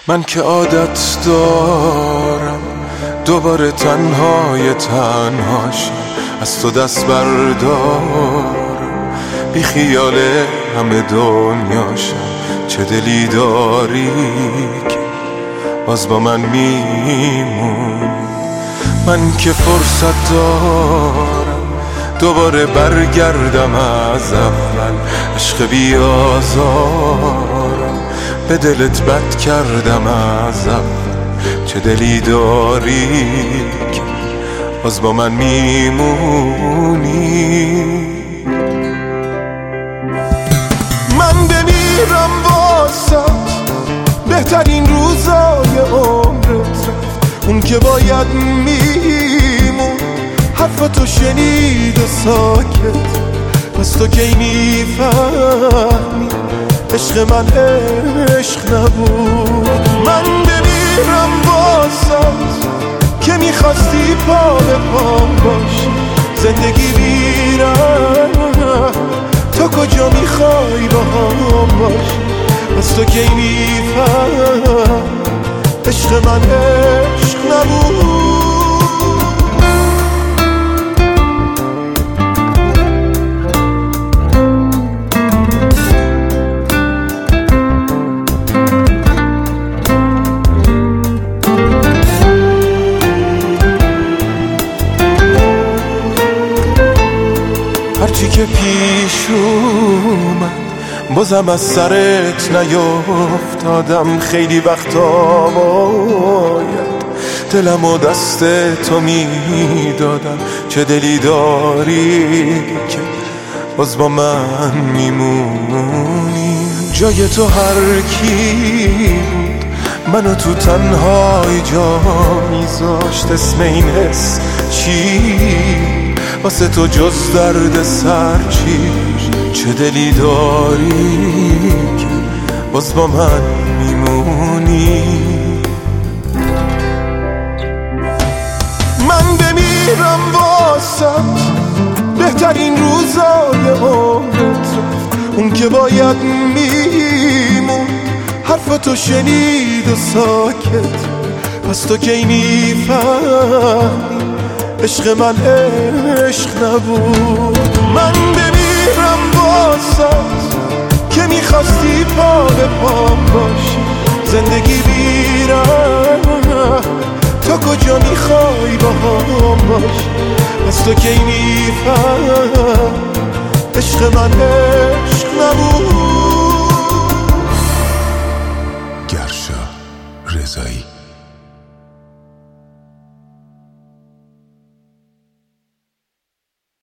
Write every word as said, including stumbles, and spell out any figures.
من که عادت دارم دوباره تنهای تنهاشم، از تو دست بردارم، بی خیال همه دنیاشم. چه دلی داری که باز با من میمونی؟ من که فرصت دارم دوباره برگردم از اول، عشق بیازارم، به دلت بد کردم از اول. چه دلی داری که باز با من میمونی؟ من بمیرم واسه بهترین روزای عمرت، اون که باید میمون حرفتو شنید و ساکت. پس تو کی میفهمی عشق من عشق نبود؟ من بمیرم واسات که میخواستی پا به پام باشی، زندگی بیرم تو کجا میخوای با هم باشی؟ پس تو کی میفهم عشق من عشق نبود؟ هرچی که پیش اومد بازم از سرت نیافتادم. خیلی وقتا باید دلم و دست تو میدادم. چه دلی داری که باز با من میمونی؟ جای تو هر کی بود منو تو تنهای جا میذاشت. اسم این حس چی واسه تو جز درد سر چی؟ چه دلی داری که باز با من میمونی؟ من بمیرم واسه بهترین روزای عمرت، اون که باید میمون حرفتو شنید و ساکت. پس تو کی میفهمی عشق من عشق نبود؟ من بمیرم واسات که میخواستی پا به پام باشی، زندگی بیرم تو کجا میخوای با هم باشی؟ پس تو کی میفهم عشق من عشق نبود؟ گرشا رضایی.